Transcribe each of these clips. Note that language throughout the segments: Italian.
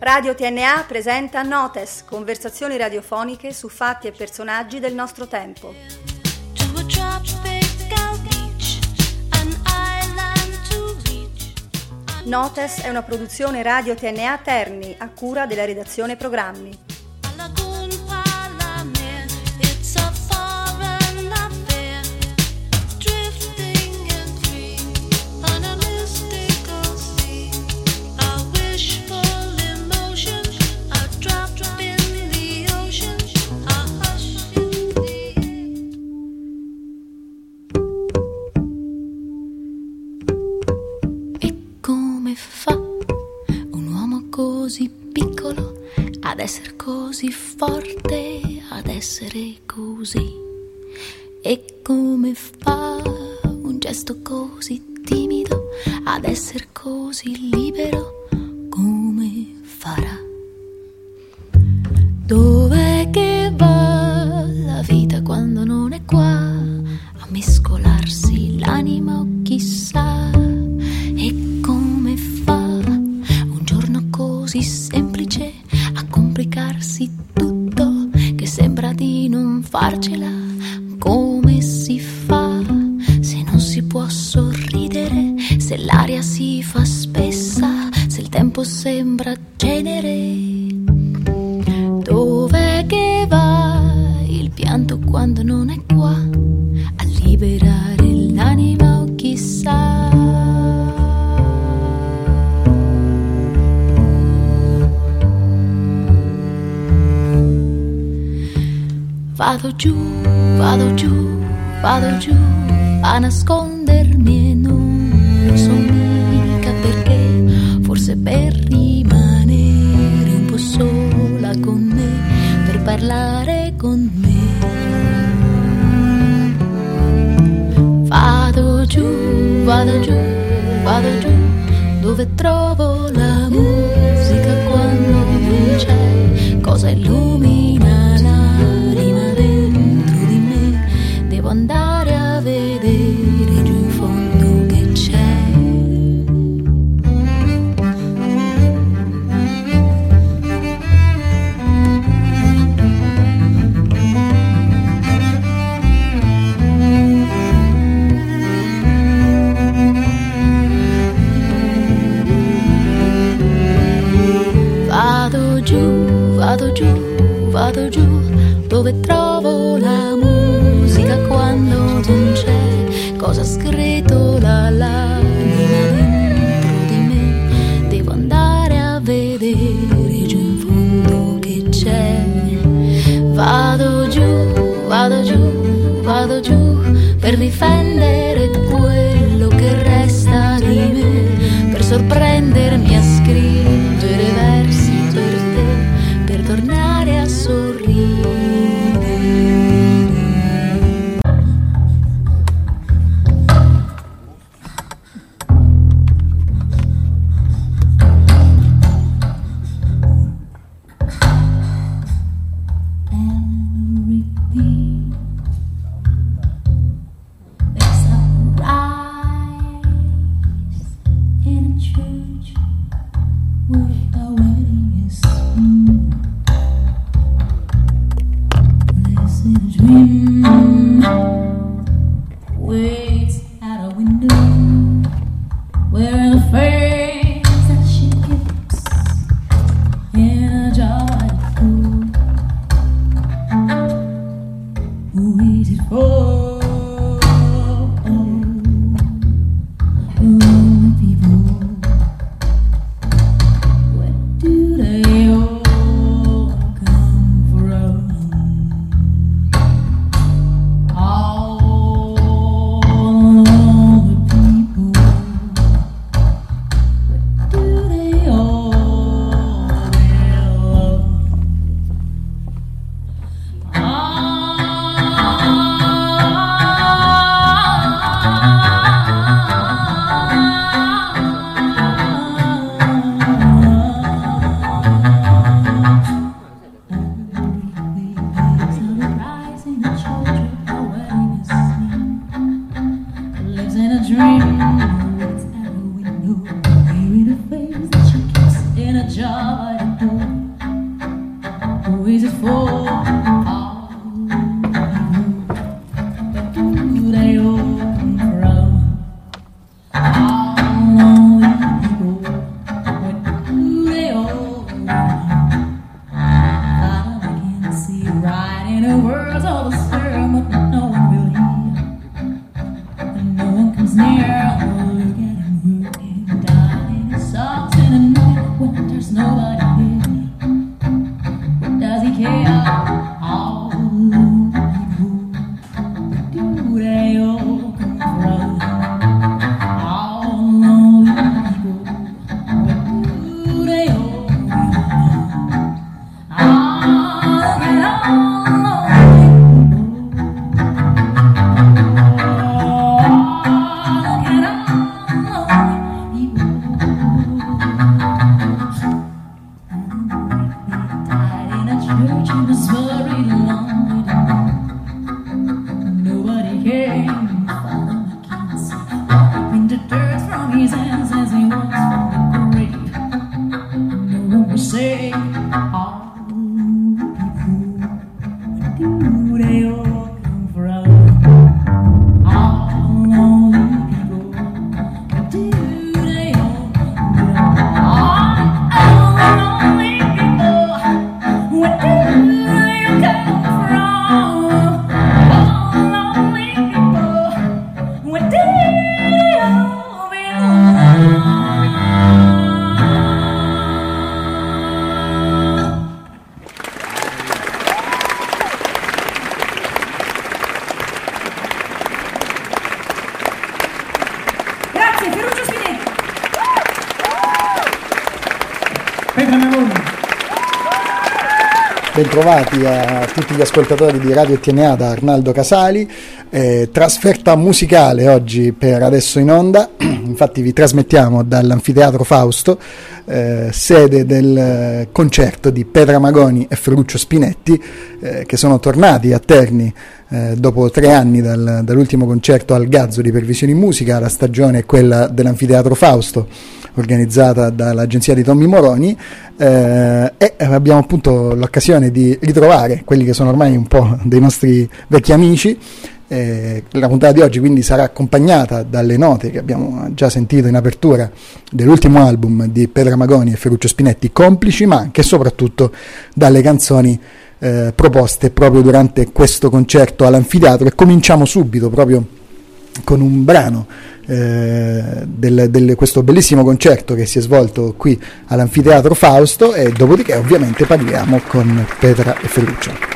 Radio TNA presenta Notes, conversazioni radiofoniche su fatti e personaggi del nostro tempo. Notes è una produzione Radio TNA Terni a cura della redazione programmi. Così piccolo ad essere così forte, ad essere così. E come fa un gesto così timido ad essere così libero, come farà? Dov'è che va la vita quando non è qua a mescolarsi l'anima o chissà? E come fa un giorno così semplice a complicarsi tutto, che sembra di non farcela? Come si fa se non si può sorridere, se l'aria si fa spessa, se il tempo sembra cenere? Dov'è che va il pianto quando non è qua a liberare l'anima o chissà? Vado giù, vado giù, vado giù a nascondermi e non lo so mica perché, forse per rimanere un po' sola con me, per parlare con me. Vado giù, vado giù, vado giù, dove trovo la musica quando non c'è cosa illumina l'anima dentro di me. Devo andare a vedere giù in fondo che c'è. Vado giù, vado giù, vado giù, dove trovo la musica quando non c'è cosa scritto l'anima dentro di me. Devo andare a vedere giù in fondo che c'è. Vado giù, vado giù, vado giù per difendere quello che resta di me, per sorprendermi a scrivere versi per te, per tornare a sorridere. Bentrovati a tutti gli ascoltatori di Radio TNA da Arnaldo Casali. Trasferta musicale oggi per Adesso in Onda. Infatti vi trasmettiamo dall'Anfiteatro Fausto, sede del concerto di Petra Magoni e Ferruccio Spinetti, che sono tornati a Terni dopo 3 anni dall'ultimo concerto al Gazzoli per Visioni in Musica. La stagione è quella dell'Anfiteatro Fausto, organizzata dall'agenzia di Tommy Moroni, e abbiamo appunto l'occasione di ritrovare quelli che sono ormai un po' dei nostri vecchi amici. La puntata di oggi quindi sarà accompagnata dalle note che abbiamo già sentito in apertura dell'ultimo album di Petra Magoni e Ferruccio Spinetti, Complici, ma anche e soprattutto dalle canzoni proposte proprio durante questo concerto all'Anfiteatro. E cominciamo subito proprio con un brano questo bellissimo concerto che si è svolto qui all'Anfiteatro Fausto, e dopodiché ovviamente parliamo con Petra e Ferruccio.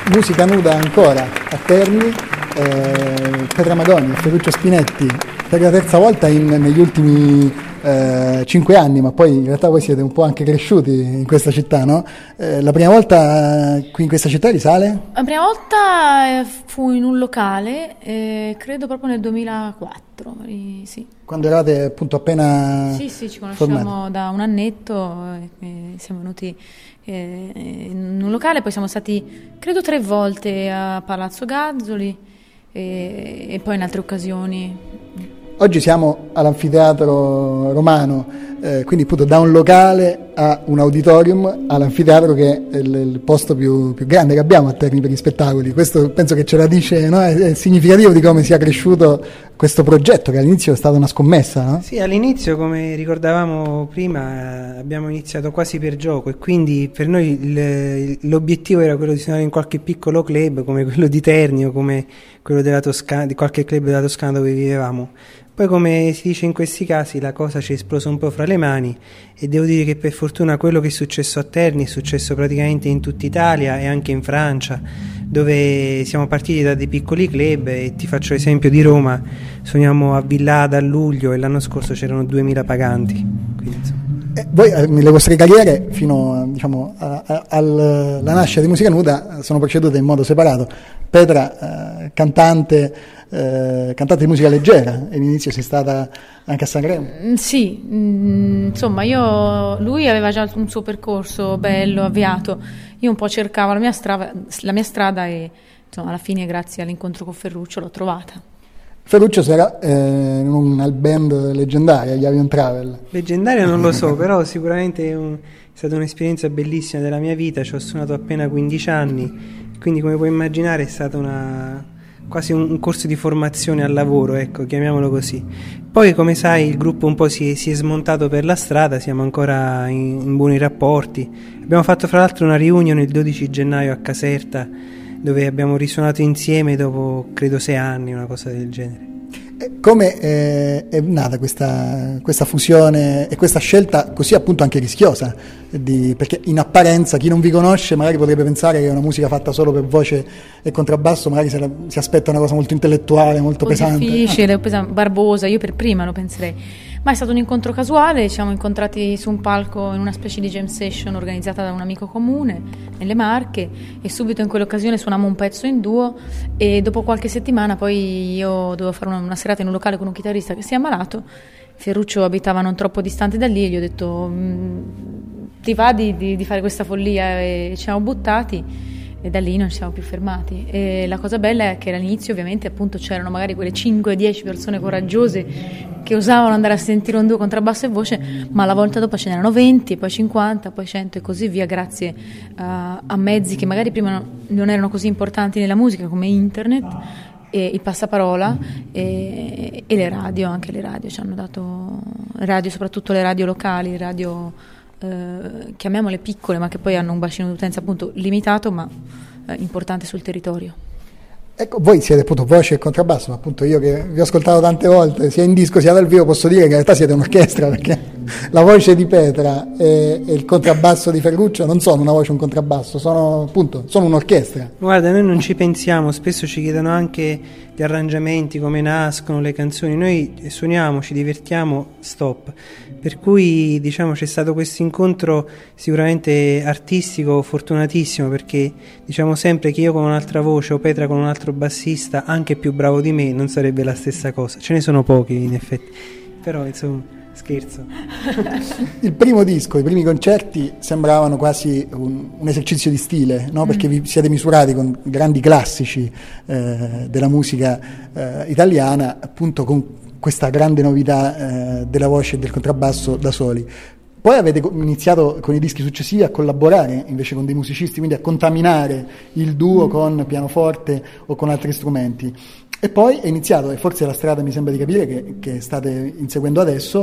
Musica Nuda ancora a Terni, Petra Magoni e Ferruccio Spinetti per la terza volta negli ultimi 5 anni, ma poi in realtà voi siete un po' anche cresciuti in questa città, no? La prima volta qui in questa città risale? La prima volta fu in un locale, credo proprio nel 2004, sì. Quando eravate appunto appena Sì, ci conosciamo formati. da un annetto, siamo venuti in un locale, poi siamo stati credo 3 volte a Palazzo Gazzoli e poi in altre occasioni. Oggi siamo all'Anfiteatro Romano, quindi appunto da un locale a un auditorium all'Anfiteatro, che è il posto più grande che abbiamo a Terni per gli spettacoli. Questo penso che ce la dice, no? È significativo di come sia cresciuto questo progetto, che all'inizio è stata una scommessa, no? Sì, all'inizio, come ricordavamo prima, abbiamo iniziato quasi per gioco, e quindi per noi l'obiettivo era quello di suonare in qualche piccolo club come quello di Terni o come quello della Toscana, di qualche club della Toscana dove vivevamo. Poi, come si dice in questi casi, la cosa ci è esplosa un po' fra le mani, e devo dire che per fortuna quello che è successo a Terni è successo praticamente in tutta Italia e anche in Francia, dove siamo partiti da dei piccoli club. E ti faccio l'esempio di Roma: suoniamo a Villada a luglio e l'anno scorso c'erano 2000 paganti. Quindi, voi nelle vostre carriere fino diciamo, alla nascita di Musica Nuda sono procedute in modo separato. Petra, cantante di musica leggera, e all'inizio sei stata anche a Sanremo. Sì, insomma lui aveva già un suo percorso bello, avviato, io un po' cercavo la mia strada e insomma alla fine, grazie all'incontro con Ferruccio, l'ho trovata. Ferruccio sarà in una band leggendaria, gli Avion Travel. Leggendaria non lo so, però sicuramente è stata un'esperienza bellissima della mia vita. Ci ho suonato appena 15 anni, quindi come puoi immaginare è stato quasi un corso di formazione al lavoro, ecco, chiamiamolo così. Poi, come sai, il gruppo un po' si è smontato per la strada, siamo ancora in buoni rapporti. Abbiamo fatto fra l'altro una riunione il 12 gennaio a Caserta, dove abbiamo risuonato insieme dopo credo 6 anni, una cosa del genere. Come è nata questa fusione e questa scelta così appunto anche rischiosa? Perché in apparenza chi non vi conosce magari potrebbe pensare che è una musica fatta solo per voce e contrabbasso, magari si aspetta una cosa molto intellettuale, molto pesante. Difficile, barbosa, io per prima lo penserei. Ma è stato un incontro casuale, ci siamo incontrati su un palco in una specie di jam session organizzata da un amico comune nelle Marche, e subito in quell'occasione suonammo un pezzo in duo, e dopo qualche settimana poi io dovevo fare una serata in un locale con un chitarrista che si è ammalato. Ferruccio abitava non troppo distante da lì e gli ho detto ti va di fare questa follia, e ci siamo buttati. E da lì non ci siamo più fermati. E la cosa bella è che all'inizio ovviamente appunto c'erano magari quelle 5-10 persone coraggiose che osavano andare a sentire un duo contrabbasso e voce, ma la volta dopo ce n'erano 20, poi 50, poi 100 e così via, grazie a mezzi che magari prima non erano così importanti nella musica, come internet e il passaparola e le radio. Anche le radio ci hanno dato, soprattutto le radio locali, radio chiamiamole piccole, ma che poi hanno un bacino di utenza appunto limitato, ma importante sul territorio. Ecco, voi siete appunto voce e contrabbasso, ma appunto io che vi ho ascoltato tante volte, sia in disco sia dal vivo, posso dire che in realtà siete un'orchestra, perché la voce di Petra e il contrabbasso di Ferruccio non sono una voce e un contrabbasso, sono un'orchestra. Guarda, noi non ci pensiamo, spesso ci chiedono anche gli arrangiamenti, come nascono le canzoni. Noi suoniamo, ci divertiamo, stop. Per cui diciamo c'è stato questo incontro sicuramente artistico fortunatissimo, perché diciamo sempre che io con un'altra voce o Petra con un altro bassista anche più bravo di me non sarebbe la stessa cosa. Ce ne sono pochi in effetti, però insomma, scherzo. Il primo disco, i primi concerti sembravano quasi un esercizio di stile, no? Perché vi siete misurati con grandi classici della musica italiana, appunto con questa grande novità della voce e del contrabbasso da soli. Poi avete iniziato con i dischi successivi a collaborare invece con dei musicisti, quindi a contaminare il duo con pianoforte o con altri strumenti. E poi è iniziato, e forse la strada mi sembra di capire che state inseguendo adesso,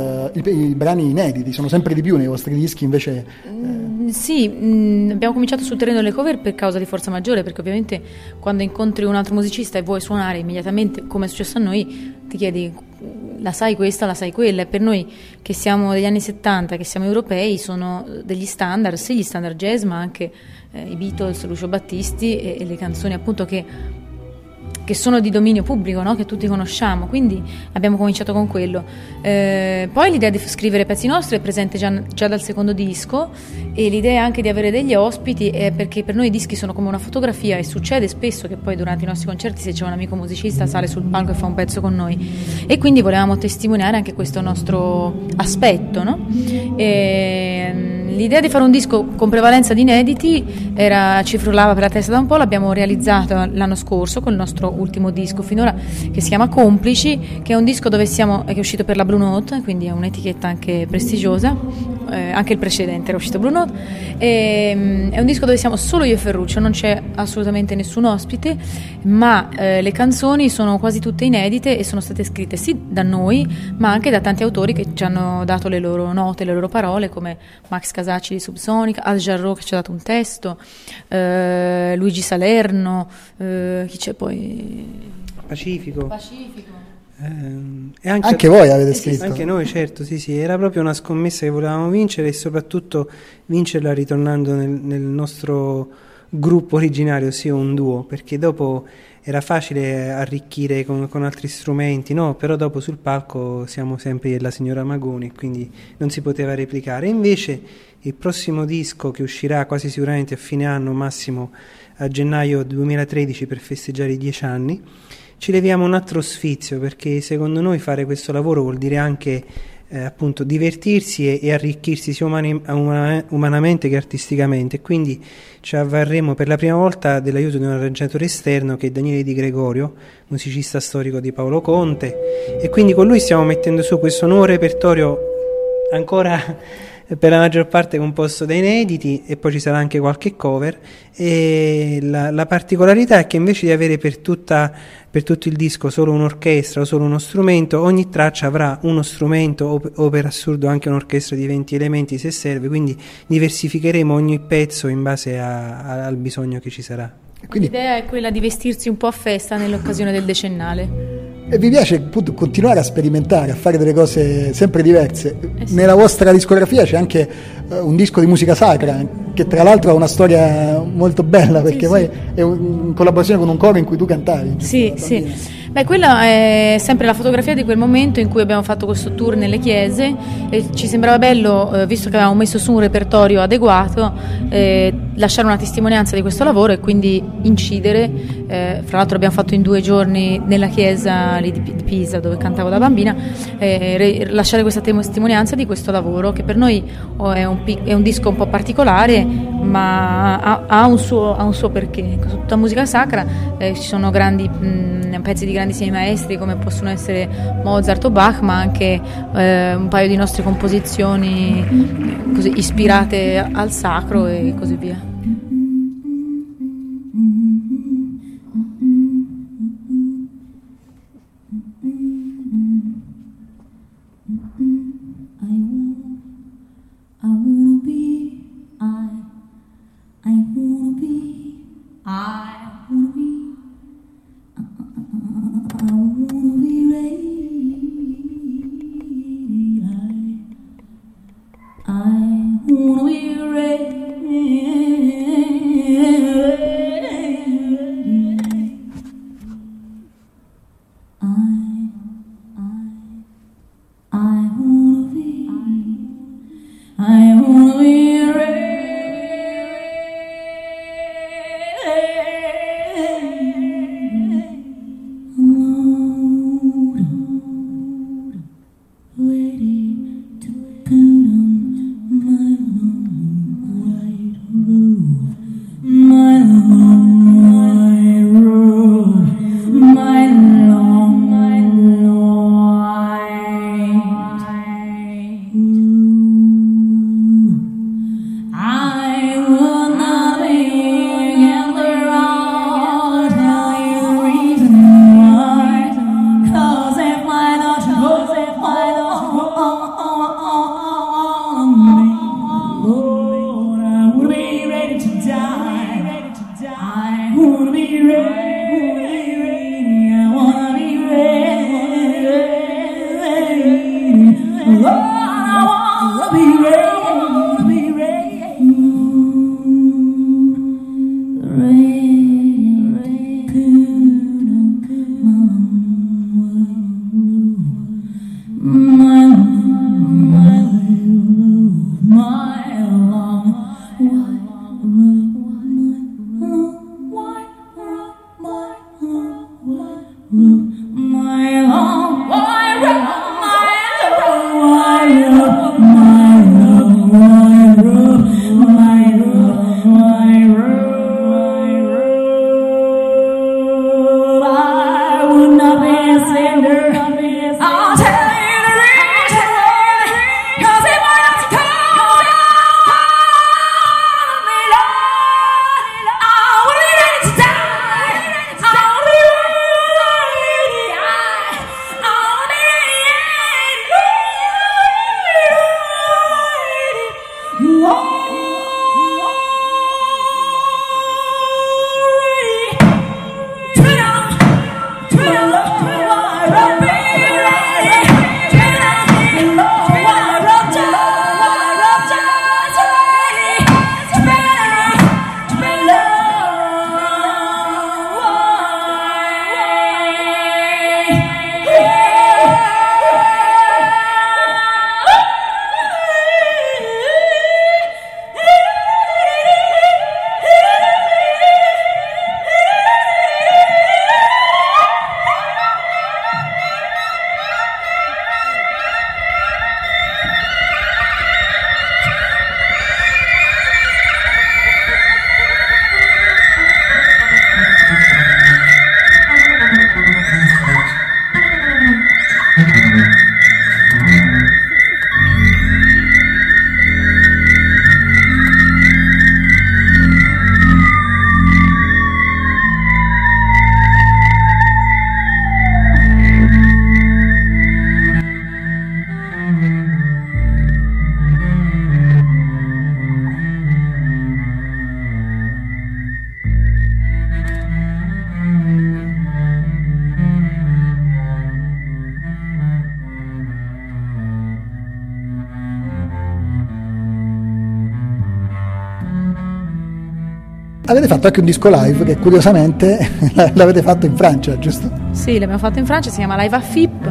i brani inediti, sono sempre di più nei vostri dischi invece. Sì, abbiamo cominciato sul terreno delle cover per causa di forza maggiore, perché ovviamente quando incontri un altro musicista e vuoi suonare immediatamente, come è successo a noi, ti chiedi la sai questa, la sai quella, e per noi che siamo degli anni 70, che siamo europei, sono degli standard, sì, gli standard jazz, ma anche i Beatles, Lucio Battisti e le canzoni appunto che sono di dominio pubblico, no? Che tutti conosciamo, quindi abbiamo cominciato con quello. Poi l'idea di scrivere pezzi nostri è presente già dal secondo disco, e l'idea anche di avere degli ospiti è perché per noi i dischi sono come una fotografia, e succede spesso che poi durante i nostri concerti, se c'è un amico musicista, sale sul palco e fa un pezzo con noi, e quindi volevamo testimoniare anche questo nostro aspetto, no? L'idea di fare un disco con prevalenza di inediti ci frullava per la testa da un po', l'abbiamo realizzato l'anno scorso con il nostro ultimo disco finora, che si chiama Complici, che è un disco che è uscito per la Blue Note, quindi è un'etichetta anche prestigiosa, anche il precedente era uscito Blue Note, è un disco dove siamo solo io e Ferruccio, non c'è assolutamente nessun ospite, ma le canzoni sono quasi tutte inedite e sono state scritte sì da noi, ma anche da tanti autori che ci hanno dato le loro note, le loro parole, come Max Casacci di Subsonica, Al Jarreau che ci ha dato un testo, Luigi Salerno, chi c'è poi? Pacifico. E anche voi avete scritto? Anche noi, certo, sì, era proprio una scommessa che volevamo vincere, e soprattutto vincerla ritornando nel nostro gruppo originario, ossia un duo, perché dopo era facile arricchire con altri strumenti, no? Però dopo sul palco siamo sempre la signora Magoni, quindi non si poteva replicare. Invece il prossimo disco, che uscirà quasi sicuramente a fine anno, massimo a gennaio 2013, per festeggiare i 10 anni, ci leviamo un altro sfizio, perché secondo noi fare questo lavoro vuol dire anche appunto divertirsi e arricchirsi sia umanamente che artisticamente. Quindi ci avvarremo per la prima volta dell'aiuto di un arrangiatore esterno, che è Daniele Di Gregorio, musicista storico di Paolo Conte, e quindi con lui stiamo mettendo su questo nuovo repertorio, ancora per la maggior parte composto da inediti, e poi ci sarà anche qualche cover. E la particolarità è che invece di avere per tutto il disco solo un'orchestra o solo uno strumento, ogni traccia avrà uno strumento o per assurdo anche un'orchestra di 20 elementi se serve, quindi diversificheremo ogni pezzo in base al bisogno che ci sarà. Quindi, l'idea è quella di vestirsi un po' a festa nell'occasione del decennale. E vi piace appunto continuare a sperimentare, a fare delle cose sempre diverse. Sì. Nella vostra discografia c'è anche un disco di musica sacra, che tra l'altro ha una storia molto bella, perché sì, poi sì. è in collaborazione con un coro in cui tu cantavi. Sì, sì. Beh, quella è sempre la fotografia di quel momento in cui abbiamo fatto questo tour nelle chiese, e ci sembrava bello, visto che avevamo messo su un repertorio adeguato, lasciare una testimonianza di questo lavoro e quindi incidere. Fra l'altro abbiamo fatto in 2 giorni nella chiesa lì di Pisa, dove cantavo da bambina, lasciare questa testimonianza di questo lavoro, che per noi è un disco un po' particolare, ma ha un suo perché. Con tutta musica sacra ci sono pezzi di grandissimi maestri come possono essere Mozart o Bach, ma anche un paio di nostre composizioni così ispirate al sacro e così via. Avete fatto anche un disco live che curiosamente l'avete fatto in Francia, giusto? Sì, l'abbiamo fatto in Francia, si chiama Live a FIP.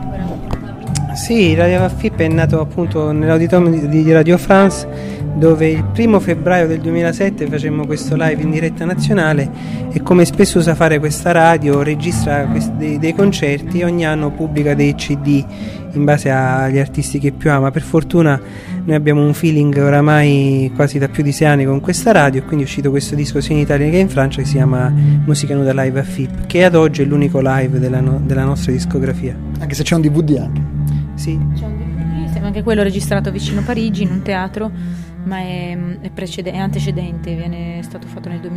Sì, Radio FIP è nato appunto nell'auditorium di Radio France, dove il 1 febbraio del 2007 facemmo questo live in diretta nazionale e, come spesso usa fare questa radio, registra dei concerti e ogni anno pubblica dei CD in base agli artisti che più ama. Per fortuna noi abbiamo un feeling oramai quasi da più di 6 anni con questa radio, e quindi è uscito questo disco sia in Italia che in Francia, che si chiama Musica Nuda Live a FIP, che ad oggi è l'unico live della nostra discografia. Anche se c'è un DVD anche. Sì. C'è un DVD, anche quello registrato vicino Parigi in un teatro, ma è antecedente, è stato fatto nel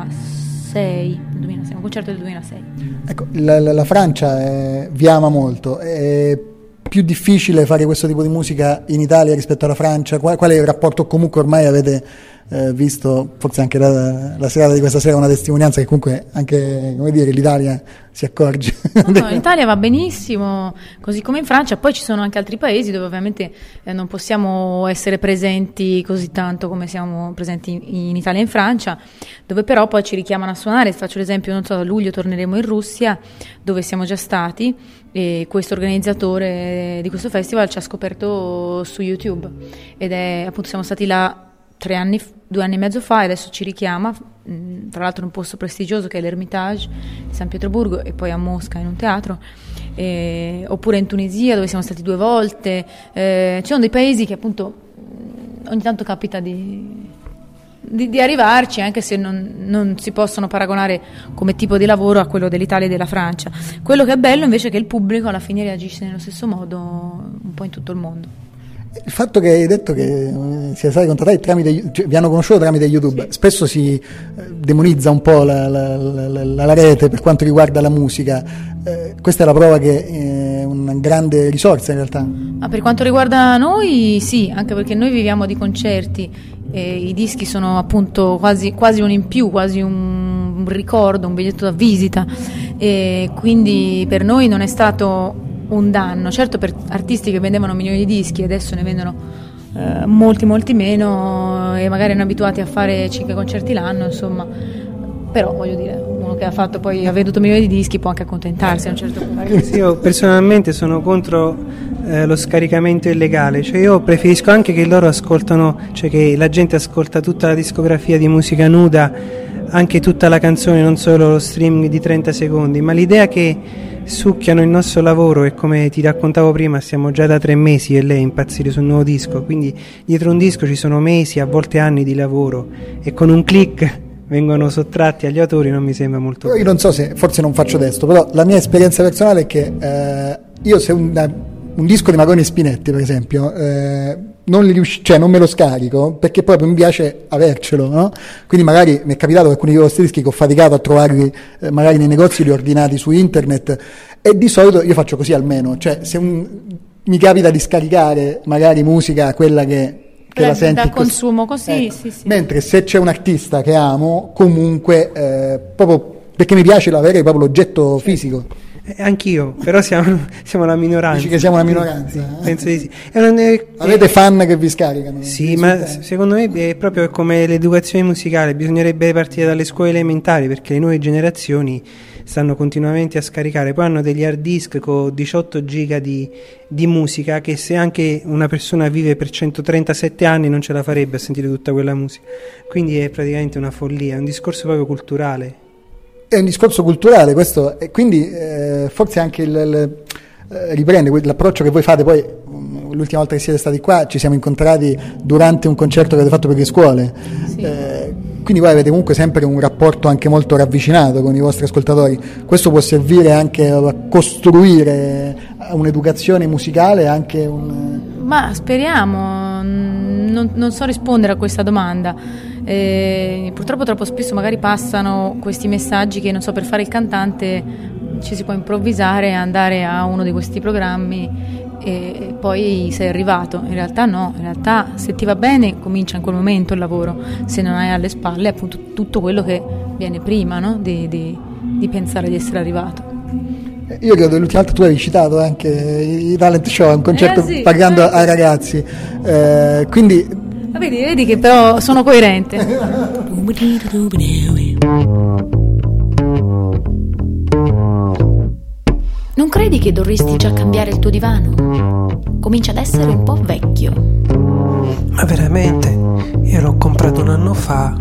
2006, un concerto del 2006. Ecco, la Francia vi ama molto. È più difficile fare questo tipo di musica in Italia rispetto alla Francia? Qual è il rapporto? Comunque ormai avete visto, forse anche la serata di questa sera, una testimonianza che comunque anche, come dire, l'Italia si accorge. No, l'Italia va benissimo, così come in Francia. Poi ci sono anche altri paesi dove ovviamente non possiamo essere presenti così tanto come siamo presenti in Italia e in Francia, dove però poi ci richiamano a suonare. Faccio l'esempio, non so, a luglio torneremo in Russia, dove siamo già stati, e questo organizzatore di questo festival ci ha scoperto su YouTube, ed è appunto, siamo stati là 2 anni e mezzo fa, e adesso ci richiama, tra l'altro in un posto prestigioso che è l'Ermitage di San Pietroburgo, e poi a Mosca in un teatro, oppure in Tunisia dove siamo stati 2 volte. Ci sono dei paesi che appunto ogni tanto capita di arrivarci, anche se non si possono paragonare come tipo di lavoro a quello dell'Italia e della Francia. Quello che è bello invece è che il pubblico alla fine reagisce nello stesso modo un po' in tutto il mondo. Il fatto che hai detto che siete stati contattati cioè, vi hanno conosciuto tramite YouTube, sì. Spesso si demonizza un po' la rete per quanto riguarda la musica. Questa è la prova che è una grande risorsa in realtà. Ma per quanto riguarda noi, sì, anche perché noi viviamo di concerti, e i dischi sono appunto quasi un in più, quasi un ricordo, un biglietto da visita, e quindi per noi non è stato un danno. Certo, per artisti che vendevano milioni di dischi adesso ne vendono molti meno, e magari erano abituati a fare 5 concerti l'anno, insomma, però voglio dire, uno che ha venduto milioni di dischi può anche accontentarsi a un certo punto. Sì, io personalmente sono contro lo scaricamento illegale, cioè io preferisco anche che loro ascoltano, cioè che la gente ascolta tutta la discografia di Musica Nuda anche tutta la canzone, non solo lo streaming di 30 secondi, ma l'idea che succhiano il nostro lavoro, e come ti raccontavo prima stiamo già da 3 mesi e lei impazzire sul nuovo disco, quindi dietro un disco ci sono mesi, a volte anni di lavoro, e con un click vengono sottratti agli autori non mi sembra molto io non so se, forse non faccio testo, però la mia esperienza personale è che io se un disco di Magoni e Spinetti per esempio non me lo scarico perché proprio mi piace avercelo, no? Quindi magari mi è capitato che alcuni di questi dischi che ho faticato a trovarli magari nei negozi, li ho ordinati su internet, e di solito io faccio così almeno, cioè se mi capita di scaricare magari musica, quella che la senti da consumo così, ecco. sì. Mentre se c'è un artista che amo, comunque proprio perché mi piace avere proprio l'oggetto fisico. Anch'io, però siamo la minoranza. Dici che siamo una minoranza? Sì, penso di sì. Avete fan che vi scaricano? Sì, ma secondo me è proprio come l'educazione musicale, bisognerebbe partire dalle scuole elementari, perché le nuove generazioni stanno continuamente a scaricare, poi hanno degli hard disk con 18 giga di musica, che se anche una persona vive per 137 anni non ce la farebbe a sentire tutta quella musica, quindi è praticamente una follia, è un discorso proprio culturale. È un discorso culturale questo, e quindi forse anche riprende l'approccio che voi fate. Poi l'ultima volta che siete stati qua ci siamo incontrati durante un concerto che avete fatto per le scuole, sì. Quindi voi avete comunque sempre un rapporto anche molto ravvicinato con i vostri ascoltatori. Questo può servire anche a costruire un'educazione musicale, anche ma speriamo, non so rispondere a questa domanda. Purtroppo troppo spesso magari passano questi messaggi che, non so, per fare il cantante ci si può improvvisare e andare a uno di questi programmi e poi sei arrivato. In realtà no, in realtà se ti va bene comincia in quel momento il lavoro, se non hai alle spalle appunto tutto quello che viene prima, no? di pensare di essere arrivato. Io credo che l'ultima volta tu avevi citato anche i talent show, un concerto sì, parlando ai ragazzi, quindi vedi che però sono coerente. Non credi che dovresti già cambiare il tuo divano? Comincia ad essere un po' vecchio. Ma veramente? Io l'ho comprato un anno fa.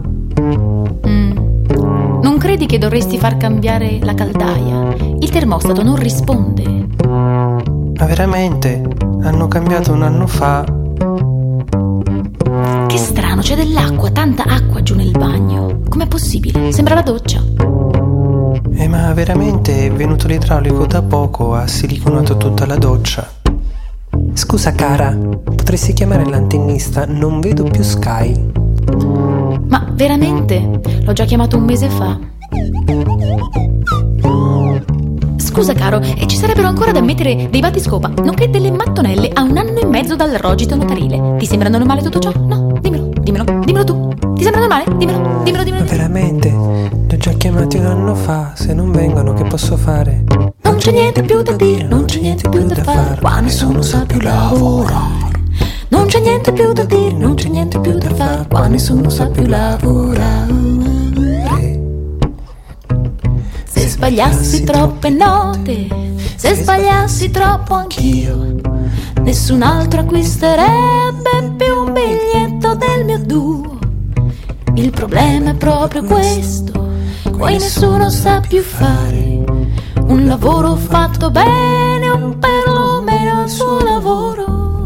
Non credi che dovresti far cambiare la caldaia? Il termostato non risponde. Ma veramente? Hanno cambiato un anno fa. Che strano, c'è dell'acqua, tanta acqua giù nel bagno. Com'è possibile? Sembra la doccia. Ma veramente è venuto l'idraulico da poco, ha siliconato tutta la doccia. Scusa cara, potresti chiamare l'antennista? Non vedo più Sky. Ma veramente? L'ho già chiamato un mese fa. Scusa caro, e ci sarebbero ancora da mettere dei battiscopa, nonché delle mattonelle a 1 anno e mezzo dal rogito notarile. Ti sembra normale tutto ciò? No, dimmelo tu. Ti sembra normale? Dimmelo. Veramente? Li ho già chiamati 1 anno fa, se non vengono che posso fare? Non c'è niente più da dire, non c'è niente più da fare, qua nessuno sa più lavorare. Non c'è niente più da dire, non c'è niente più da fare, qua nessuno sa più lavorare. Se sbagliassi troppe note, se sbagliassi troppo anch'io, nessun altro acquisterebbe più un biglietto del mio duo. Il problema è proprio questo, poi nessuno sa più fare un lavoro fatto bene o perlomeno il suo lavoro.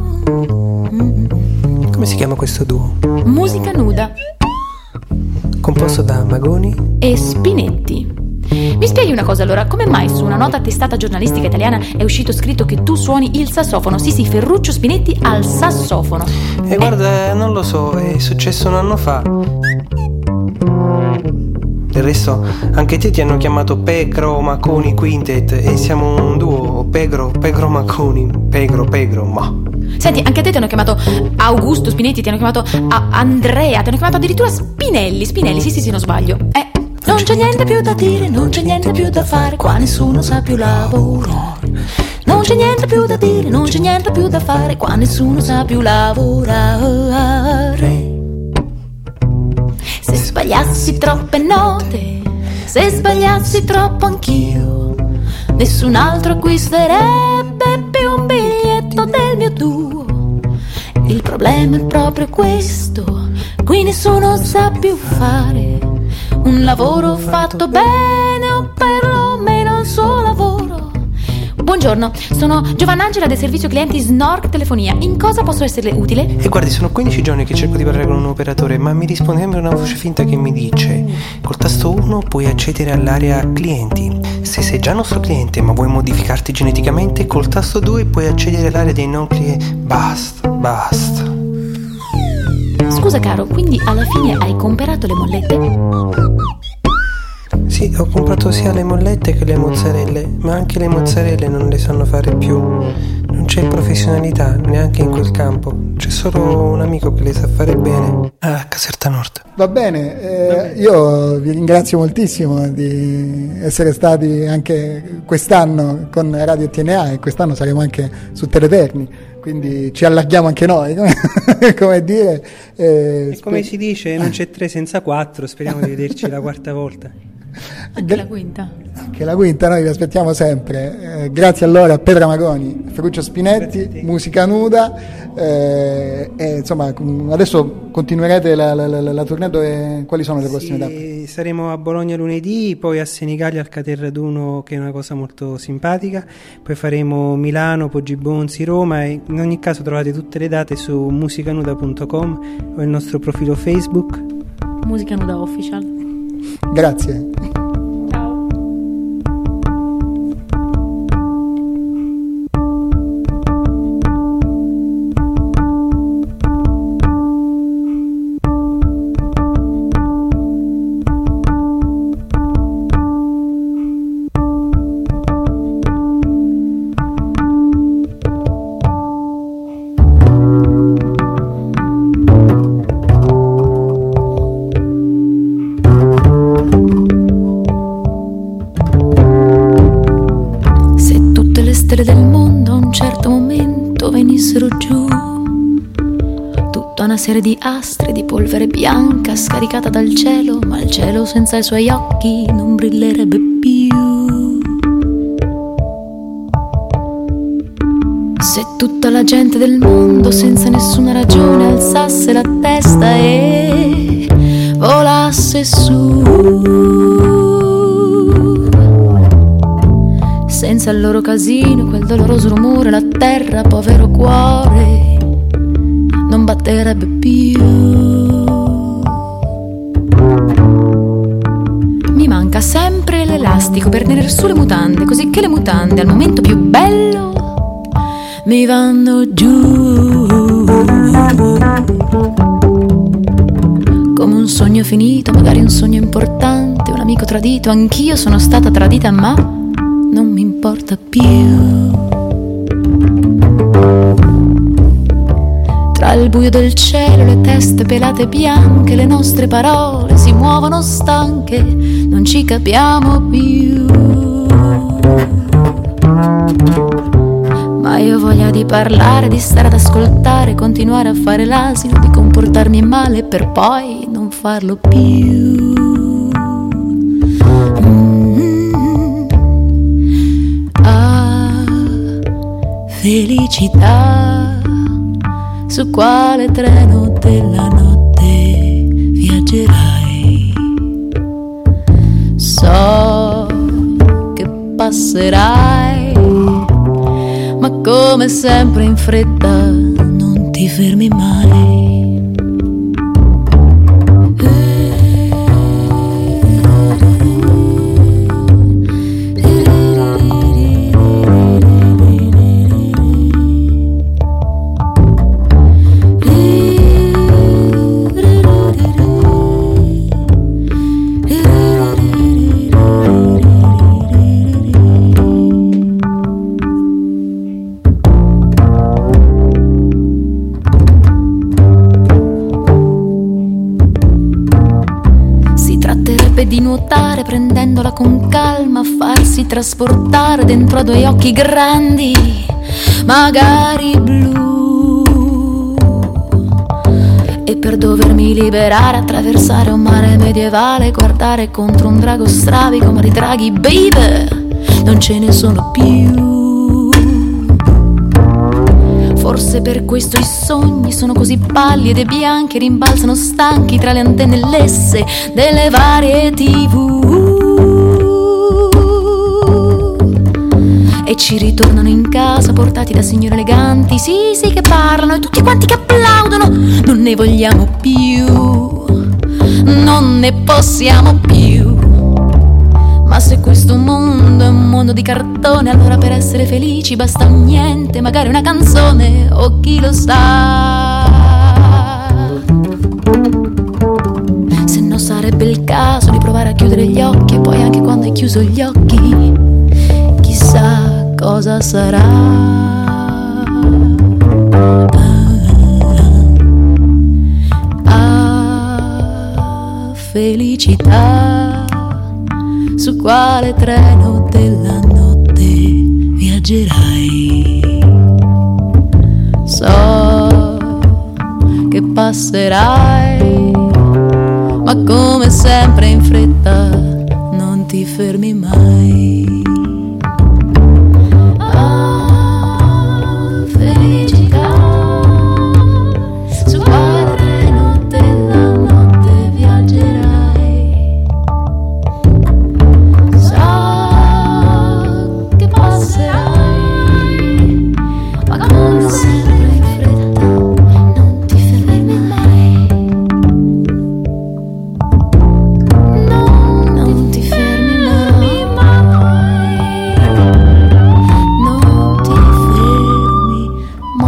Come si chiama questo duo? Musica nuda. Composto da Magoni e Spinetti. Mi spieghi una cosa allora, come mai su una nota testata giornalistica italiana è uscito scritto che tu suoni il sassofono? Sì, Ferruccio Spinetti al sassofono. Guarda, non lo so, è successo 1 anno fa. Del resto, anche te ti hanno chiamato Pegro Maconi Quintet e siamo un duo, Pegro Maconi, Pegro, ma... Senti, anche a te ti hanno chiamato Augusto Spinetti, ti hanno chiamato Andrea, ti hanno chiamato addirittura Spinelli, sì, non sbaglio. Non c'è niente più da dire, non c'è niente più da fare, qua nessuno sa più lavorare. Non c'è niente più da dire, non c'è niente più da fare, qua nessuno sa più lavorare. Se sbagliassi troppe note, se sbagliassi troppo anch'io, nessun altro acquisterebbe più un biglietto del mio duo. Il problema è proprio questo, qui nessuno sa più fare un lavoro fatto bene o perlomeno il suo lavoro. Buongiorno, sono Giovannangela del servizio clienti Snork Telefonia. In cosa posso esserle utile? E guardi, sono 15 giorni che cerco di parlare con un operatore, ma mi risponde sempre una voce finta che mi dice: col tasto 1 puoi accedere all'area clienti. Se sei già nostro cliente ma vuoi modificarti geneticamente, col tasto 2 puoi accedere all'area dei non clienti. Basta. Scusa caro, quindi alla fine hai comprato le mollette? Sì, ho comprato sia le mollette che le mozzarelle, ma anche le mozzarelle non le sanno fare più. Non c'è professionalità neanche in quel campo. C'è solo un amico che le sa fare bene a Caserta Nord. Va bene, io vi ringrazio moltissimo di essere stati anche quest'anno con Radio TNA, e quest'anno saremo anche su Teleterni, quindi ci allarghiamo anche noi, come dire. E come si dice, non c'è 3 senza 4, speriamo di vederci la quarta volta. Anche la quinta. Anche la quinta, noi vi aspettiamo sempre. Grazie allora a Petra Magoni, Ferruccio Spinetti, Musica Nuda, e insomma adesso continuerete la tournée dove, quali sono le prossime tappe? Saremo a Bologna lunedì, poi a Senigallia al Caterraduno, che è una cosa molto simpatica, poi faremo Milano, Poggibonsi, Roma, e in ogni caso trovate tutte le date su musicanuda.com o il nostro profilo Facebook Musica Nuda Official. Grazie. Del mondo a un certo momento venissero giù, tutta una serie di astri di polvere bianca scaricata dal cielo, ma il cielo senza i suoi occhi non brillerebbe più. Se tutta la gente del mondo senza nessuna ragione alzasse la testa e volasse su, senza il loro casino, quel doloroso rumore, la terra, povero cuore, non batterebbe più. Mi manca sempre l'elastico per tenere su le mutande, così che le mutande al momento più bello mi vanno giù. Come un sogno finito, magari un sogno importante, un amico tradito, anch'io sono stata tradita, ma non mi importa più. Tra il buio del cielo, le teste pelate bianche, le nostre parole si muovono stanche, non ci capiamo più. Ma io ho voglia di parlare, di stare ad ascoltare, continuare a fare l'asino, di comportarmi male per poi non farlo più. Felicità, su quale treno della notte viaggerai? So che passerai, ma come sempre in fretta non ti fermi mai. Di nuotare prendendola con calma, farsi trasportare dentro a 2 occhi grandi, magari blu, e per dovermi liberare attraversare un mare medievale, guardare contro un drago strabico, ma di draghi, baby, non ce ne sono più. Forse per questo i sogni sono così pallidi e bianchi, rimbalzano stanchi tra le antenne lesse delle varie TV. E ci ritornano in casa portati da signore eleganti, sì sì, che parlano e tutti quanti che applaudono. Non ne vogliamo più, non ne possiamo più. Ma se questo mondo è un mondo di cartone, allora per essere felici basta un niente, magari una canzone o chi lo sa. Se no sarebbe il caso di provare a chiudere gli occhi, e poi anche quando hai chiuso gli occhi chissà cosa sarà. Felicità, su quale treno della notte viaggerai? So che passerai, ma come sempre in fretta non ti fermi mai. Felicità, su quale treno della notte viaggerai? So che passerai, ma come sempre in fretta non ti fermi mai. No, non ti fermi mai. Non ti fermi mai.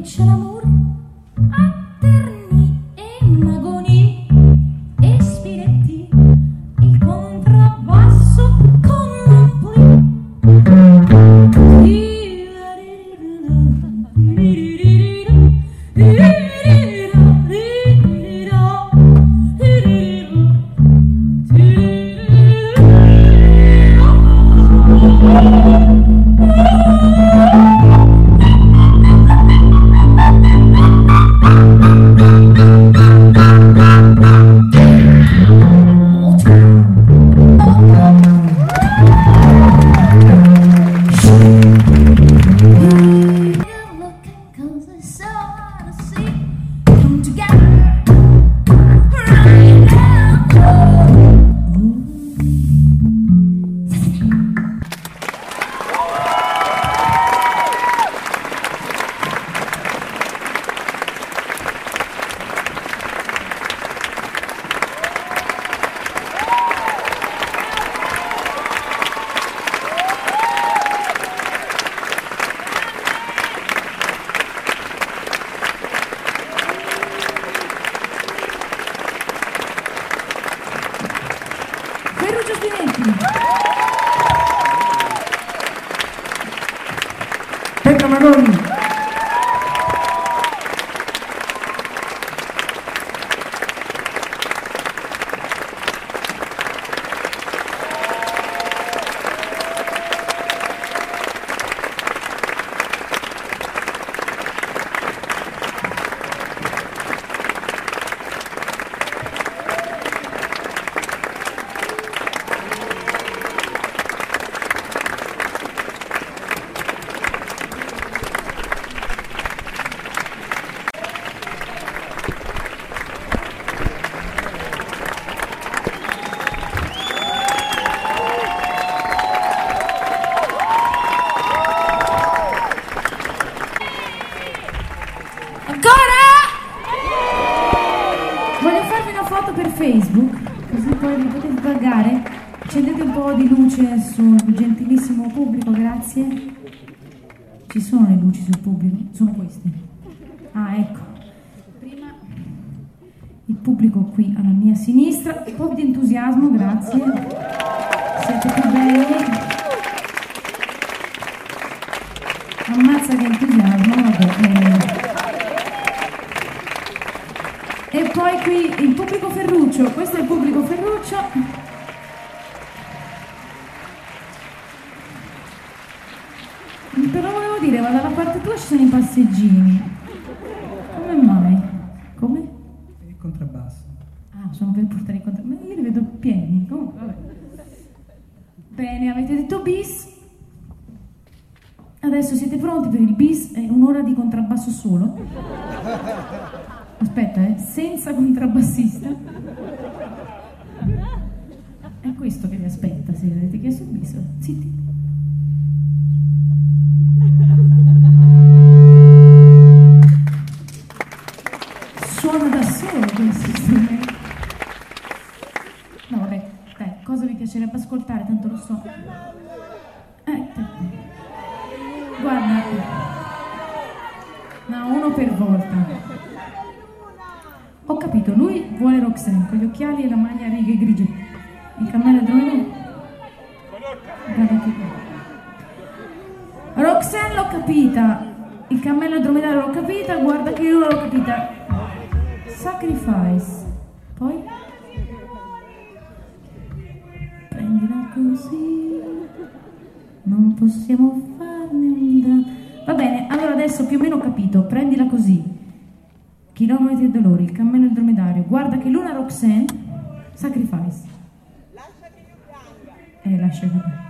c'è l'amore a terni e magoni e spiretti, il contrabbasso con l'ampli. Petra Magoni. Facebook, così poi mi potete pagare. Accendete un po' di luce sul gentilissimo pubblico, grazie. Ci sono le luci sul pubblico? Sono queste. Ah, ecco. Prima il pubblico qui alla mia sinistra, un po' di entusiasmo, grazie. Siete più belli. Ammazza che entusiasmo, vabbè. E poi qui il pubblico Ferruccio, questo è il pubblico Ferruccio. Però volevo dire, ma dalla parte tua ci sono i passeggini. Come mai? Come? Il contrabbasso. Ah, sono per portare i contrabbassi. Ma io li vedo pieni, comunque, vabbè. Bene, avete detto bis. Adesso siete pronti per il bis? È un'ora di contrabbasso solo. Aspetta, senza contrabbassista. È questo che vi aspetta, se avete chiesto il bis. Zitti. Suona da solo questo strumento. No, vabbè, dai, cosa vi piacerebbe ascoltare? Tanto lo so. Guarda. No, uno per volta. Ho capito, lui vuole Roxanne con gli occhiali e la maglia a righe grigie. Il cammello dromedario. Roxanne l'ho capita. Il cammello dromedario l'ho capita. Guarda che io l'ho capita. Sacrifice. Poi? Prendila così. Non possiamo farne un dramma. Va bene, allora adesso più o meno ho capito. Prendila così. Chilometri e dolori, il cammello e il dromedario. Guarda che l'una Roxanne, Sacrifice. Lascia che io pianga. Lascia che pianga.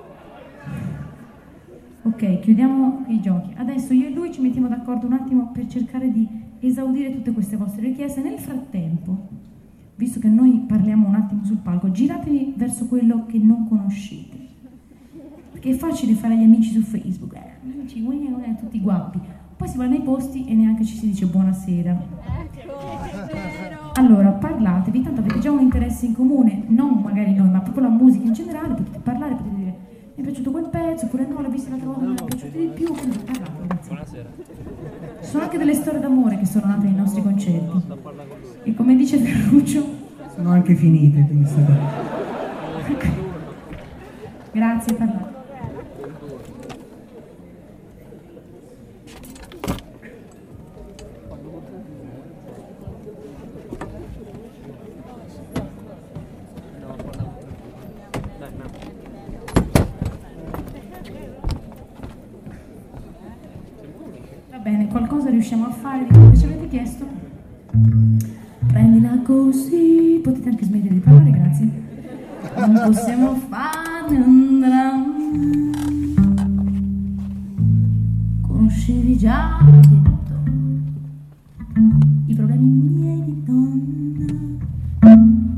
Ok, chiudiamo i giochi. Adesso io e lui ci mettiamo d'accordo un attimo per cercare di esaudire tutte queste vostre richieste. Nel frattempo, visto che noi parliamo un attimo sul palco, giratevi verso quello che non conoscete. Perché è facile fare gli amici su Facebook. Amici, tutti guappi. Poi si va nei posti e neanche ci si dice buonasera. Allora, parlatevi, tanto avete già un interesse in comune, non magari noi, ma proprio la musica in generale, potete parlare, potete dire mi è piaciuto quel pezzo, oppure no, l'ho vista l'altra volta, mi è piaciuto di più, quindi parlate, ragazzi. Buonasera. Ci sono anche delle storie d'amore che sono nate nei nostri concerti e come dice Ferruccio sono anche finite, quindi grazie, parlate. Va bene, qualcosa riusciamo a fare di quello che ci avete chiesto? Prendila così, potete anche smettere di parlare, grazie. Non possiamo farne un dramma. Conoscevi già detto i problemi miei di donna.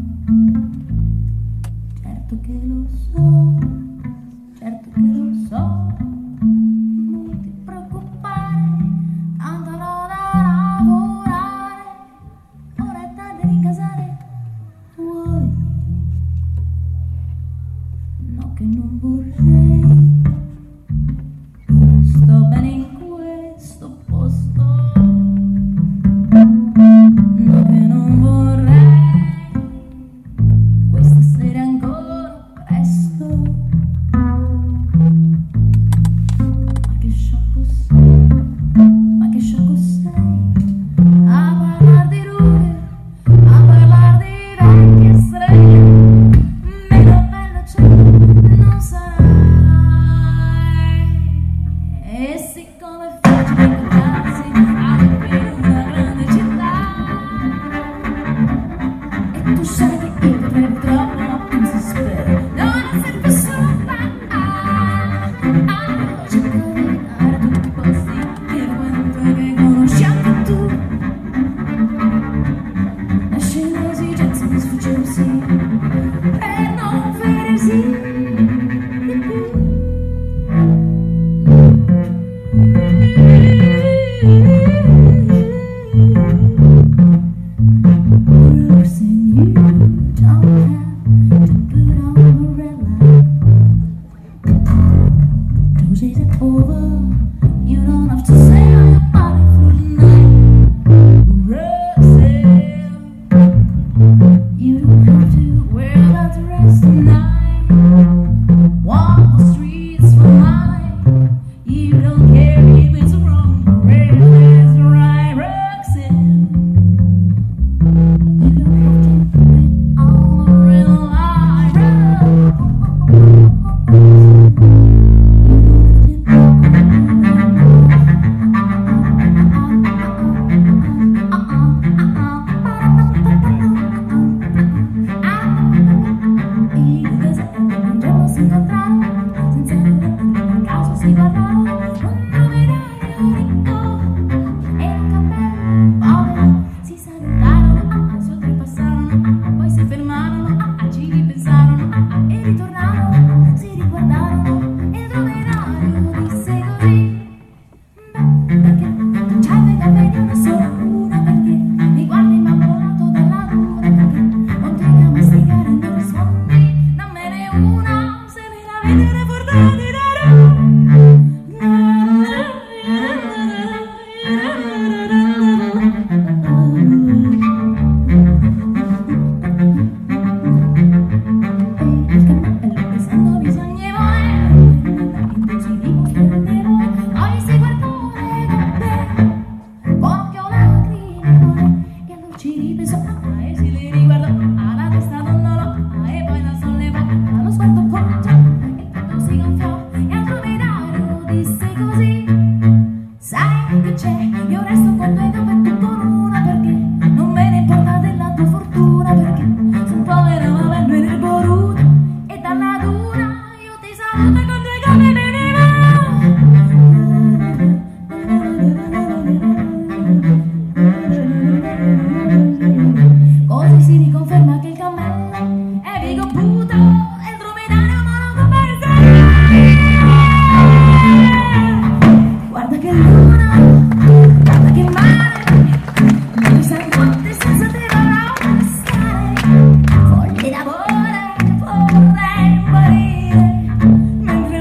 Certo che lo so, certo che lo so. Non ti preoccupare, tanto non da lavorare. Ora è tardi di casare. Vuoi? No, che non vorrei. Sto bene in questo posto. No, che non vorrei. Questa sera è ancora presto. Ma che sciocco sei, ma che sciocco sei. A parlar di rughe, a parlar di vecchie streghe. Meno bello certo non sarai. E siccome è facile incontrarsi anche in una grande città, e tu sai che io potrei troppo, ma penso spero non serve solo cerco di evitare tutti i posti che quanto che conosci anche tu. Lasci l'esigenza di sfuggirsi per non ferisi di più. Works and you don't have to put on umbrella. Those days are over. You don't have to say how your body through the night. Roxanne, you don't have to wear that dress tonight. Walk the streets for mine. You don't care if it's wrong or if it's right, Roxanne. You don't have to put on the real light, si salutarono, si oltrepassarono, poi si fermarono, ci ripensarono, e ritornarono, si riguardarono, e il dromedario disse così: beh, perché tu c'hai i capelli una sola una, perché mi guardi immamolato dalla luna, perché continui a masticare e non rispondi, dammene una, se me la vedere portare di il cammello pensando bisogna volere, intensivo splendido, poi si guardò le gambe, occhio lacrimevole, e allora ci ripensò, e si li riguardò, alla testa donnolò, e poi la sollevò, allo sguardo poggiò, e quando si gonfiò, e al dromedario disse così: sai che c'è, io resto con due gambe e tutto l'una, perché non me ne importa della tua fortuna, perché son povero ma bello e nerboruto, e dalla duna io ti saluto e con due gambe me ne vado. Così si riconferma che il cammello è vigo puto, e il dromedario monaco per sé. Guarda che luna, guarda che mare, noi siamo tutti senza te vorrò stare, fogli d'amore vorrei morire, mentre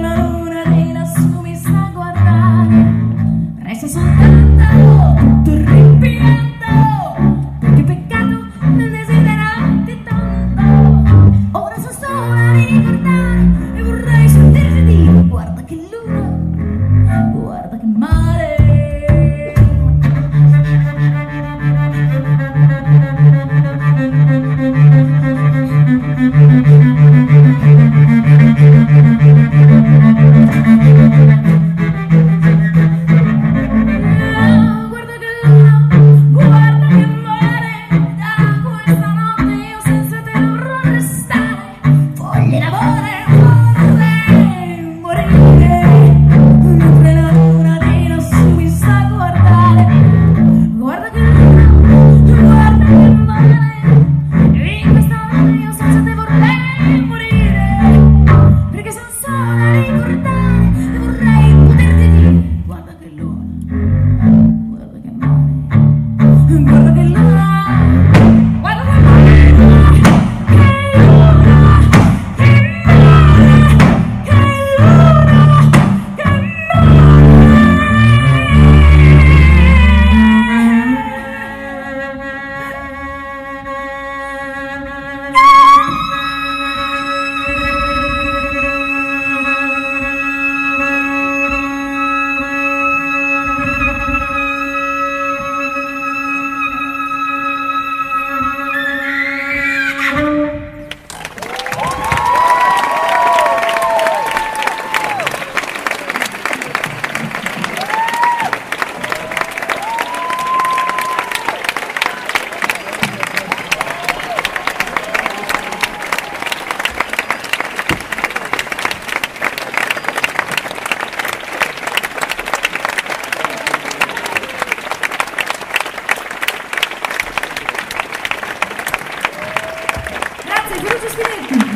Ferruccio Spinetti.